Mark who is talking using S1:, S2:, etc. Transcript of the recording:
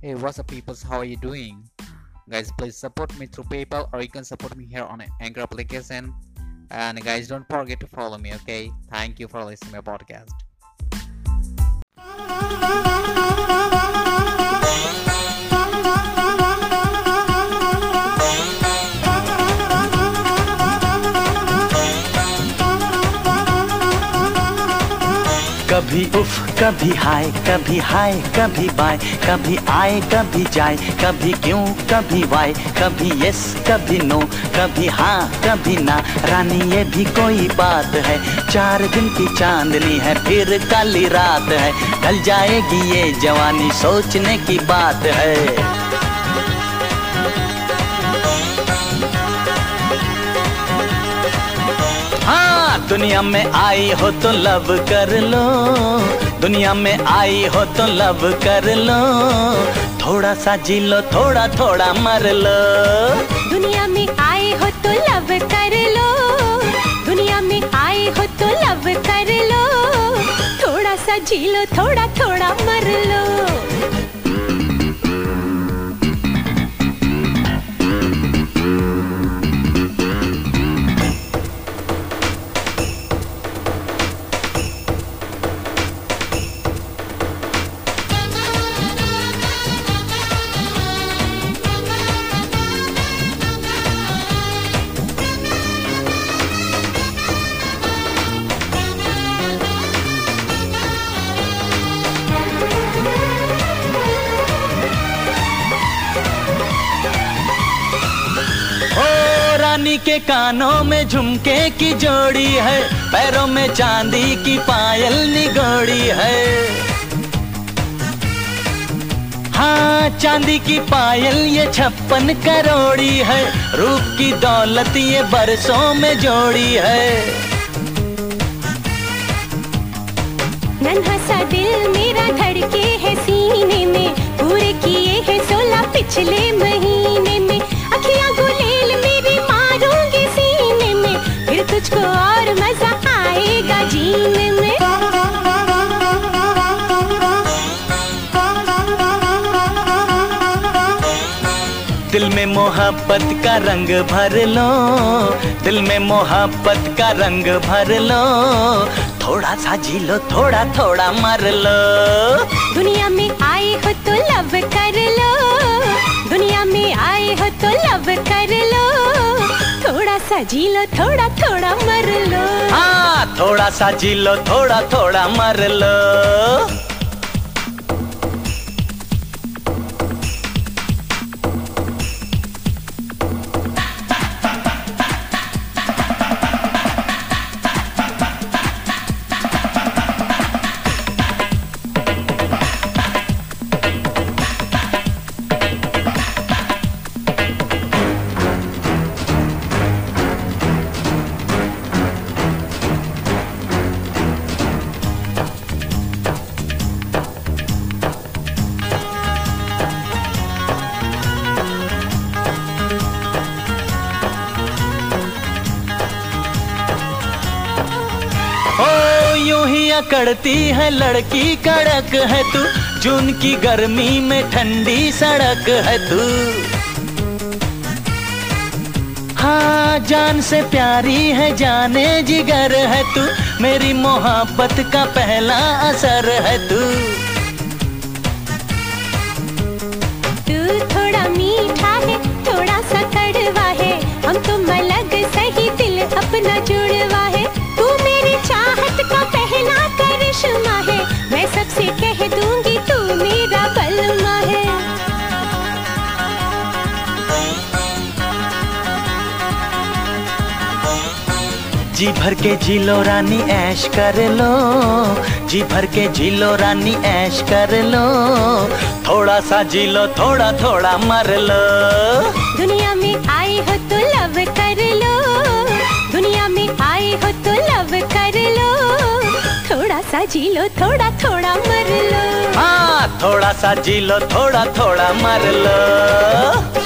S1: Hey, what's up, peoples? How are you doing? Guys, please support me through PayPal, or you can support me here on Anchor application. And guys, don't forget to follow me, okay? Thank you for listening to my podcast.
S2: कभी उफ कभी हाय कभी bye, कभी आए कभी जाए, कभी क्यों कभी वाई, कभी यस कभी नो, कभी हाँ कभी ना। रानी ये भी कोई बात है, 4 दिन की चांदनी है फिर काली रात है। ढल जाएगी ये जवानी सोचने की बात है। दुनिया में आई हो तो लव कर लो, दुनिया में आई हो तो लव कर लो। थोड़ा सा जी लो, थोड़ा थोड़ा मर लो।
S3: दुनिया में आए हो तो लव कर लो, दुनिया में आए हो तो लव कर लो। थोड़ा सा जी लो, थोड़ा थोड़ा मर लो।
S2: रानी के कानों में झुमके की जोड़ी है, पैरों में चांदी की पायल निगोड़ी है। हाँ, चांदी की पायल ये 56 करोड़ी है, रूप की दौलत ये बरसों में जोड़ी है।
S3: नन्हा सा दिल मेरा धड़के है सीने में, पूरे किए है 16 पिछले महीने में। अखियां गुलेल मेरी मारूंगी सीने में, फिर तुझको और मजा आएगा जीने में।
S2: दिल में मोहब्बत का रंग भर लो, दिल में मोहब्बत का रंग भर लो। थोड़ा सा जी लो, थोड़ा थोड़ा मर लो।
S3: दुनिया में आए हो तो लव कर लो, दुनिया में आए हो तो लव कर लो। थोड़ा सा जी लो, थोड़ा थोड़ा मर लो।
S2: हाँ, थोड़ा सा जी लो, थोड़ा थोड़ा मर लो। यूं ही अकड़ती है लड़की कड़क है तू, जून की गर्मी में ठंडी सड़क है तू। हाँ, जान से प्यारी है जाने जिगर है तू, मेरी मोहब्बत का पहला असर है तू।
S3: तू थोड़ा मीठा है, थोड़ा सा कड़वा है, हम तुम अलग सही दिल अपना जुड़वा है। तू मेरी चाहत का पहला करिश्मा है, मैं सबसे कह दूंगी तू मेरा बलमा है।
S2: जी भर के जी लो रानी ऐश कर लो, जी भर के जी लो रानी ऐश कर लो। थोड़ा सा जी लो, थोड़ा थोड़ा मर लो।
S3: दुनिया में आए हो तो लव कर लो, दुनिया में आए हो तो लव कर लो। थोड़ा सा जी लो, थोड़ा थोड़ा मर लो।
S2: हाँ, थोड़ा सा जी लो, थोड़ा थोड़ा मर लो।